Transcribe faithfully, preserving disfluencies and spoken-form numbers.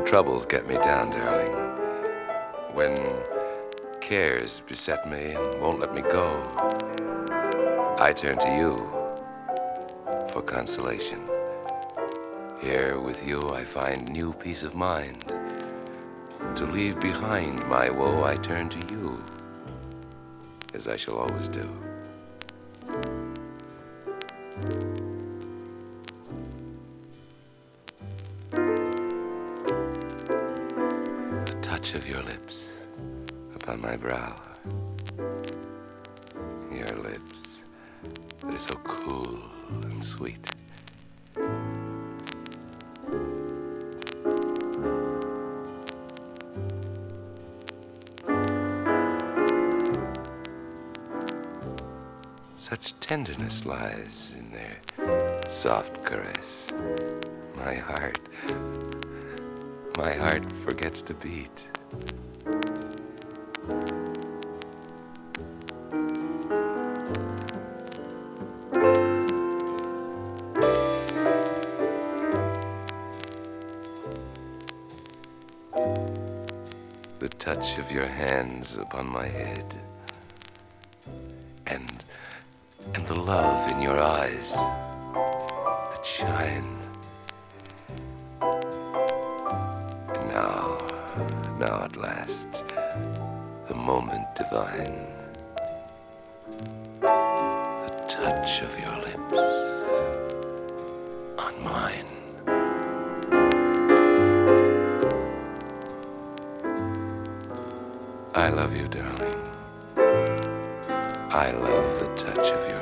troubles get me down, darling, when cares beset me and won't let me go, I turn to you for consolation. Here with you I find new peace of mind. To leave behind my woe, I turn to you, as I shall always do. The touch of your lips upon my brow, your lips that are so cool and sweet. Such tenderness lies in their soft caress. My heart, my heart forgets to beat. The touch of your hands upon my head, and and the love in your eyes that shine. And now, now at last, the moment divine. The touch of your lips on mine. I love you, darling. I love the touch of your